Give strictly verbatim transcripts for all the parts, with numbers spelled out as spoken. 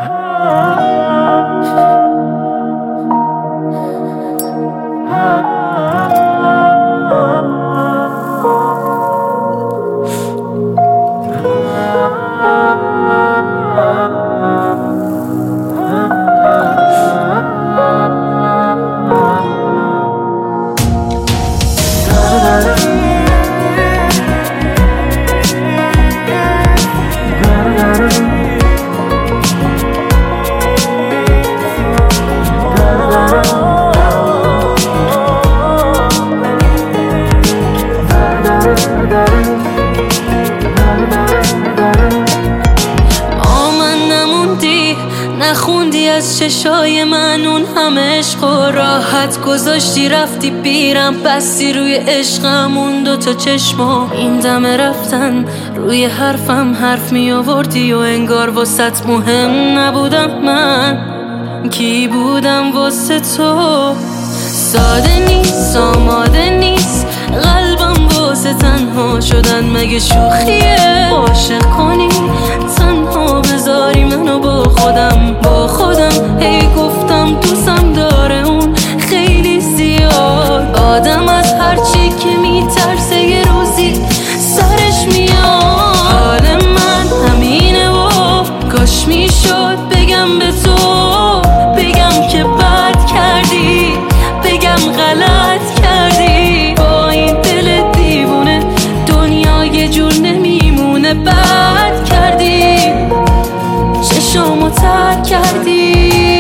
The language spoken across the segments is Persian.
نخوندی از چشای من اون همه عشق و راحت گذاشتی رفتی بیرم بستی روی عشقم اون دوتا چشما این دم رفتن روی حرفم حرف می آوردی و انگار واسط مهم نبودم من کی بودم واسه تو ساده نیست آماده نیست قلبم واسه تنها شدن مگه شوخیه عاشق کنی تنها بذاری منو با خودم با خودم هی گفتم دوستم داره اون خیلی زیاد آدم از هرچی که میترسه یه روزی سرش میاد حال من همینه و کاش میشد بگم به تو بگم که بد کردی بگم غلط کردی با این دل دیوونه دنیا یه جور نمیمونه بد کردی چشامو تر کردی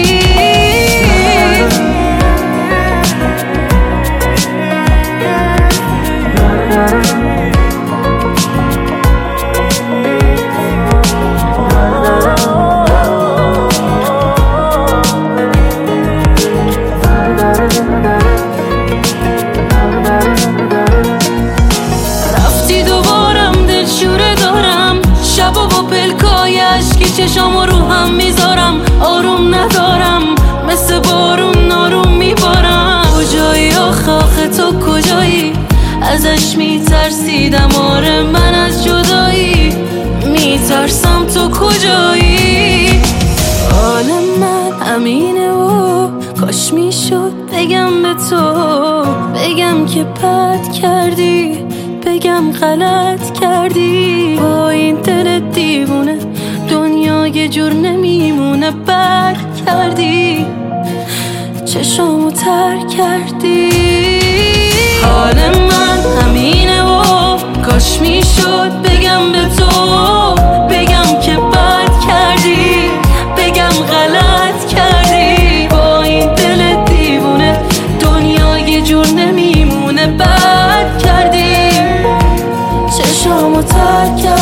چشامو رو هم میذارم آروم ندارم مثل بارون ناروم میبارم کجایی آخ آخه تو کجایی ازش میترسیدم آره من از جدایی میترسم تو کجایی حال من همینه و کاش میشد بگم به تو بگم که بد کردی بگم غلط کردی با این دل دیوونه دنیا یه جور نمیمونه بر کردی چشامو تر کردی حال من همینه و کاش میشد بگم به تو بگم که بد کردی بگم غلط کردی با این دل دیوونه دنیا یه جور نمیمونه بد کردی چشامو تر کردی